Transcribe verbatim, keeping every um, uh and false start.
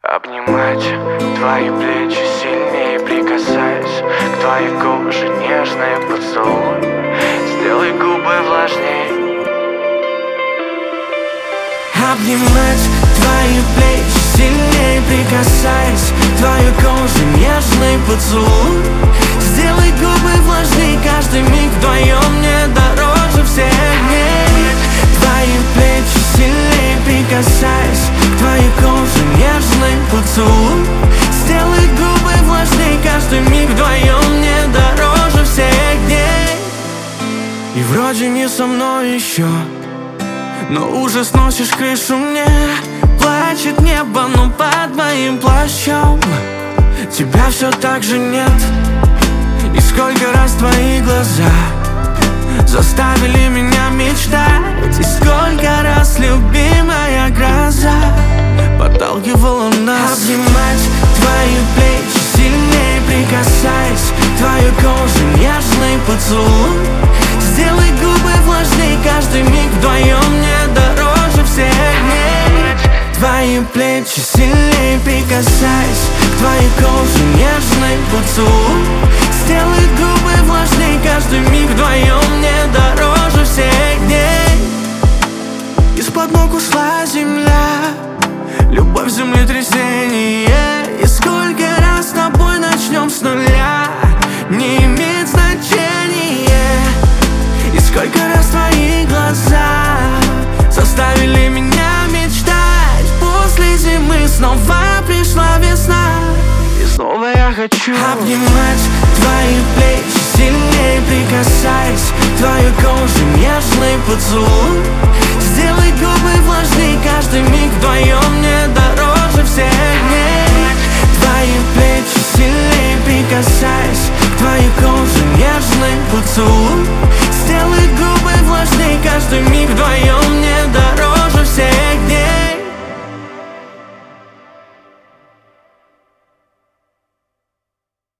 Обнимать твои плечи сильнее, прикасаясь к твоей коже, нежный поцелуй. Сделай губы влажней. Обнимать твои плечи сильнее, прикасаясь к твоей коже, нежный поцелуй. Сделай губы влажней, каждый миг вдвоем мне дороже всех дней. Твои плечи сильнее, прикасаясь к твоей коже, нежный поцелуй. Сделай губы влажней, каждый миг вдвоем мне дороже всех дней. И вроде не со мной еще, но уже сносишь крышу мне. Плачет небо, но под моим плащом тебя все так же нет. И сколько раз твои глаза заставили меня мечтать, и сколько раз любимая гроза подталкивала нас. Обнимать твои плечи сильнее, прикасаясь к твоей коже, нежный поцелуй. Сделай губы влажней, каждый миг вдвоем мне дороже всех дней. Твои плечи сильнее, прикасаясь к твоей коже, нежный поцелуй. Сделай губы влажней, каждый миг вдвоем мне дороже всех дней. Из-под ног ушла земля, любовь, землетрясение. И сколько раз с тобой начнем с нуля, не имеет значения. И сколько раз твои глаза заставили меня мечтать. После зимы снова пришла весна, и снова я хочу обнимать твои плечи сильнее, прикасаясь к твоей коже, нежный поцелуй. Сделай губы влажней, каждый миг вдвоем мне дороже